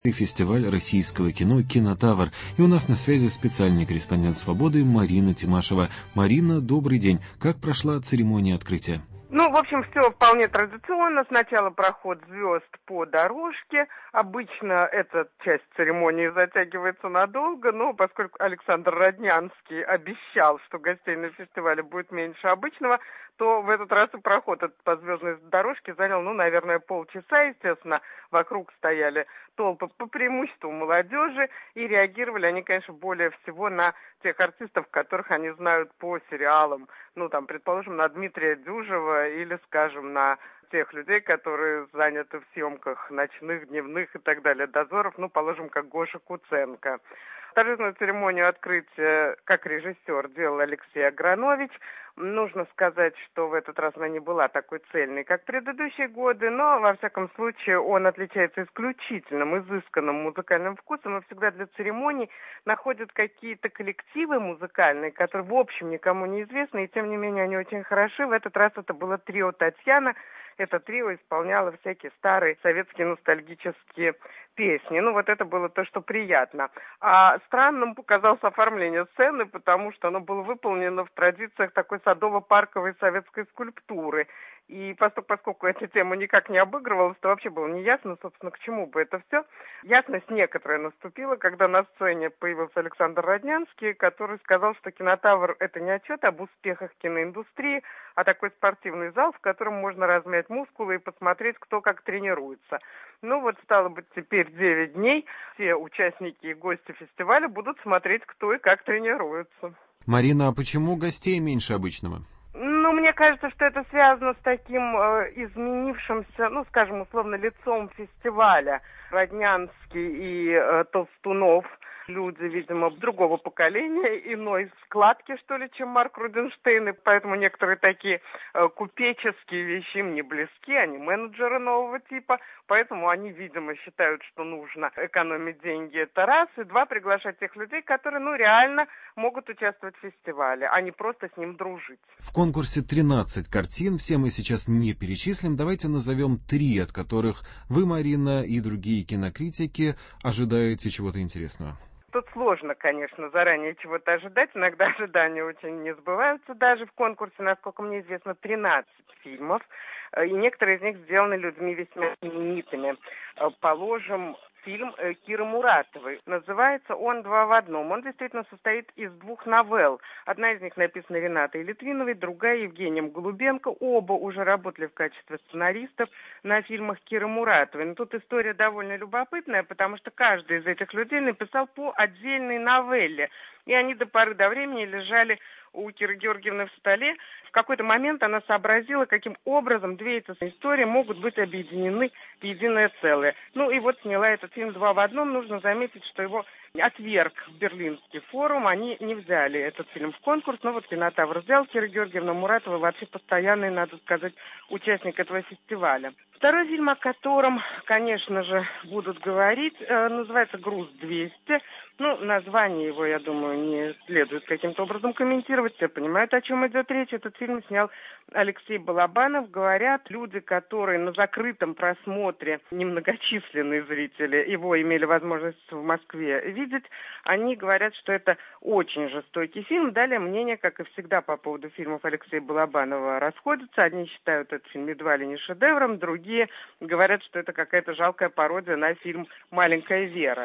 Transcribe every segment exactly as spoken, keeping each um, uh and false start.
Фестиваль российского кино «Кинотавр». И у нас на связи специальный корреспондент «Свободы» Марина Тимашева. Марина, добрый день. Как прошла церемония открытия? Ну, в общем, все вполне традиционно. Сначала проход звезд по дорожке. Обычно эта часть церемонии затягивается надолго, но поскольку Александр Роднянский обещал, что гостей на фестивале будет меньше обычного, то в этот раз и проход этот по звездной дорожке занял, ну, наверное, полчаса. Естественно, вокруг стояли толпы по преимуществу молодежи, и реагировали они, конечно, более всего на тех артистов, которых они знают по сериалам. Ну, там, предположим, на Дмитрия Дюжева или, скажем, на тех людей, которые заняты в съемках ночных, дневных и так далее, дозоров, ну, положим, как Гоша Куценко. Торжественную церемонию открытия как режиссер делал Алексей Агранович. Нужно сказать, что в этот раз она не была такой цельной, как в предыдущие годы, но, во всяком случае, он отличается исключительным, изысканным музыкальным вкусом, и всегда для церемоний находят какие-то коллективы музыкальные, которые, в общем, никому не известны, и, тем не менее, они очень хороши. В этот раз это было трио «Татьяна». Это трио исполняло всякие старые советские ностальгические песни. Ну, вот это было то, что приятно. А странным показалось оформление сцены, потому что оно было выполнено в традициях такой садово-парковой советской скульптуры. И поскольку, поскольку эта тема никак не обыгрывалась, то вообще было неясно, собственно, к чему бы это все. Ясность некоторая наступила, когда на сцене появился Александр Роднянский, который сказал, что «Кинотавр» — это не отчет об успехах киноиндустрии, а такой спортивный зал, в котором можно размять мускулы и посмотреть, кто как тренируется. Ну вот, стало быть, теперь девять дней все участники и гости фестиваля будут смотреть, кто и как тренируется. Марина, а почему гостей меньше обычного? Ну, мне кажется, что это связано с таким э, изменившимся, ну, скажем, условно, лицом фестиваля. Роднянский и э, Толстунов, люди, видимо, другого поколения, иной складки, что ли, чем Марк Рубинштейн, и поэтому некоторые такие э, купеческие вещи им не близки, они менеджеры нового типа, поэтому они, видимо, считают, что нужно экономить деньги, это раз, и два, приглашать тех людей, которые, ну, реально могут участвовать в фестивале, а не просто с ним дружить. В конкурсе тринадцать картин, все мы сейчас не перечислим, давайте назовем три, от которых вы, Марина, и другие кинокритики ожидаете чего-то интересного. Тут сложно, конечно, заранее чего-то ожидать. Иногда ожидания очень не сбываются. Даже в конкурсе, насколько мне известно, тринадцать фильмов. И некоторые из них сделаны людьми весьма знаменитыми. Положим, фильм Киры Муратовой. Называется он «Два в одном». Он действительно состоит из двух новелл. Одна из них написана Ренатой Литвиновой, другая Евгением Голубенко. Оба уже работали в качестве сценаристов на фильмах Киры Муратовой. Но тут история довольно любопытная, потому что каждый из этих людей написал по отдельной новелле. И они до поры до времени лежали у Киры Георгиевны в столе. В какой-то момент она сообразила, каким образом две эти истории могут быть объединены в единое целое. Ну и вот сняла этот фильм «Два в одном». Нужно заметить, что его отверг Берлинский форум. Они не взяли этот фильм в конкурс, но вот «Кинотавр» взял. Кира Георгиевна Муратова вообще постоянный, надо сказать, участник этого фестиваля. Второй фильм, о котором, конечно же, будут говорить, называется «Груз двести». Ну, название его, я думаю, не следует каким-то образом комментировать. Все понимают, о чем идет речь. Этот фильм снял Алексей Балабанов. Говорят, люди, которые на закрытом просмотре, немногочисленные зрители, его имели возможность в Москве видеть, они говорят, что это очень жестокий фильм. Далее мнения, как и всегда по поводу фильмов Алексея Балабанова, расходятся. Одни считают этот фильм едва ли не шедевром, другие говорят, что это какая-то жалкая пародия на фильм «Маленькая Вера».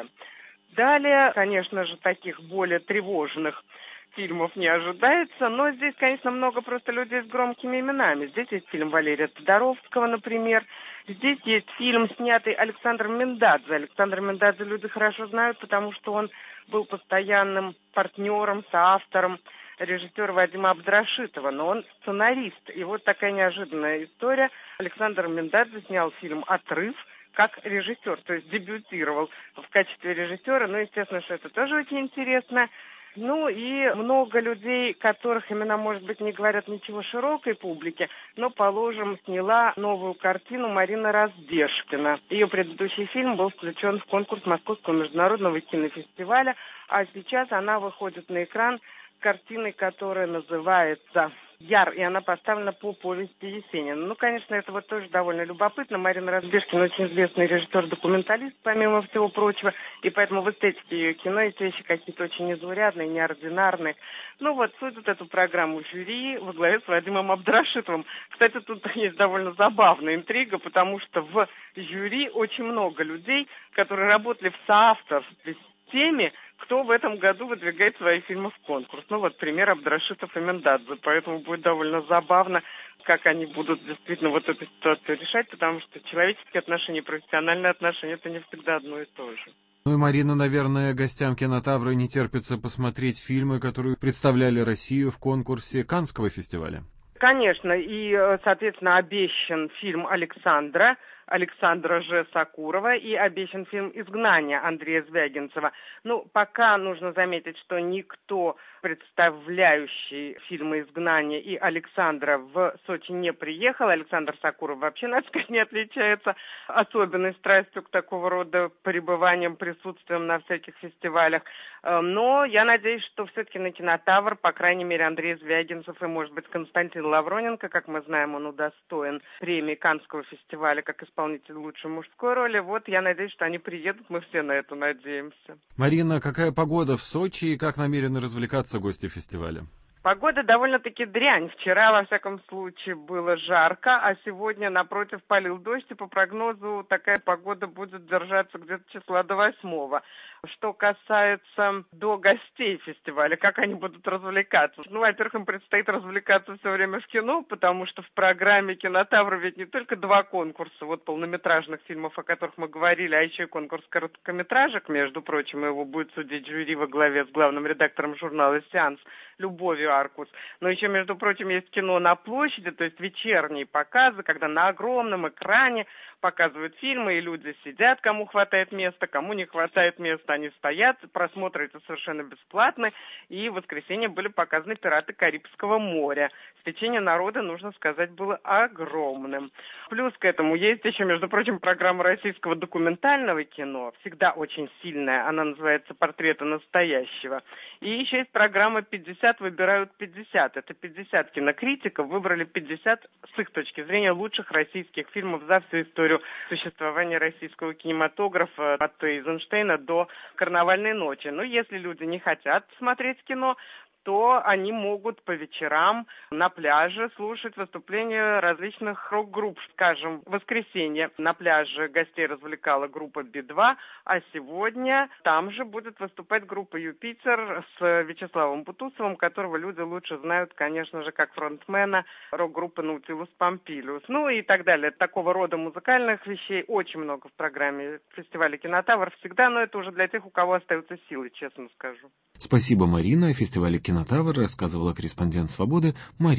Далее, конечно же, таких более тревожных фильмов не ожидается, но здесь, конечно, много просто людей с громкими именами. Здесь есть фильм Валерия Тодоровского, например. Здесь есть фильм, снятый Александром Миндадзе. Александр Миндадзе люди хорошо знают, потому что он был постоянным партнером, соавтором режиссера Вадима Абдрашитова, но он сценарист. И вот такая неожиданная история. Александр Миндадзе снял фильм «Отрыв» как режиссер, то есть дебютировал в качестве режиссера. Ну, естественно, что это тоже очень интересно. Ну и много людей, которых имена, может быть, не говорят ничего широкой публике, но, положим, сняла новую картину Марина Раздешкина. Ее предыдущий фильм был включен в конкурс Московского международного кинофестиваля, а сейчас она выходит на экран с картиной, которая называется Яр, и она поставлена по повести Есенина. Ну, конечно, это вот тоже довольно любопытно. Марина Разбежкина очень известный режиссер-документалист, помимо всего прочего, и поэтому в эстетике ее кино есть вещи какие-то очень незаурядные, неординарные. Ну вот, судят эту программу жюри во главе с Вадимом Абдрашитовым. Кстати, тут есть довольно забавная интрига, потому что в жюри очень много людей, которые работали в соавторстве с теми, кто в этом году выдвигает свои фильмы в конкурс. Ну вот пример Абдрашитов и Мендадзе. Поэтому будет довольно забавно, как они будут действительно вот эту ситуацию решать, потому что человеческие отношения и профессиональные отношения — это не всегда одно и то же. Ну и, Марина, наверное, гостям кинотавра не терпится посмотреть фильмы, которые представляли Россию в конкурсе Каннского фестиваля. Конечно, и, соответственно, обещан фильм «Александра» Александра Ж. Сакурова и обещан фильм «Изгнание» Андрея Звягинцева. Ну, пока нужно заметить, что никто, представляющий фильмы «Изгнание» и «Александра» в Сочи не приехал. Александр Сакуров вообще, надо сказать, не отличается особенной страстью к такого рода пребываниям, присутствием на всяких фестивалях. Но я надеюсь, что все-таки на кинотавр, по крайней мере, Андрей Звягинцев и, может быть, Константин Лавроненко, как мы знаем, он удостоен премии Каннского фестиваля как исполнитель лучшей мужской роли. Вот я надеюсь, что они приедут, мы все на это надеемся. Марина, какая погода в Сочи и как намерены развлекаться гости фестиваля? Погода довольно-таки дрянь. Вчера, во всяком случае, было жарко, а сегодня, напротив, полил дождь, и по прогнозу такая погода будет держаться где-то числа до восьмого. Что касается до гостей фестиваля, как они будут развлекаться? Ну, во-первых, им предстоит развлекаться все время в кино, потому что в программе кинотавра ведь не только два конкурса, вот полнометражных фильмов, о которых мы говорили, а еще и конкурс короткометражек, между прочим, его будет судить жюри во главе с главным редактором журнала «Сеанс» Любовью Аркус. Но еще, между прочим, есть кино на площади, то есть вечерние показы, когда на огромном экране показывают фильмы, и люди сидят, кому хватает места, кому не хватает места, они стоят, просмотр это совершенно бесплатно, и в воскресенье были показаны «Пираты Карибского моря». Стечение народа, нужно сказать, было огромным. Плюс к этому есть еще, между прочим, программа российского документального кино, всегда очень сильная, она называется «Портреты настоящего». И еще есть программа «пятьдесят выбирают пятьдесят». Это пятьдесят кинокритиков выбрали пятьдесят, с их точки зрения, лучших российских фильмов за всю историю существования российского кинематографа от Эйзенштейна до «Карнавальной ночи». Но если люди не хотят смотреть кино, то они могут по вечерам на пляже слушать выступления различных рок-групп. Скажем, в воскресенье на пляже гостей развлекала группа Би два, а сегодня там же будет выступать группа «Юпитер» с Вячеславом Бутусовым, которого люди лучше знают, конечно же, как фронтмена рок-группы «Наутилус Помпилиус». Ну и так далее. Такого рода музыкальных вещей очень много в программе фестиваля «Кинотавр» всегда, но это уже для тех, у кого остаются силы, честно скажу. Спасибо, Марина. О фестивале «Кинотавр» рассказывала корреспондент «Свободы» Марина.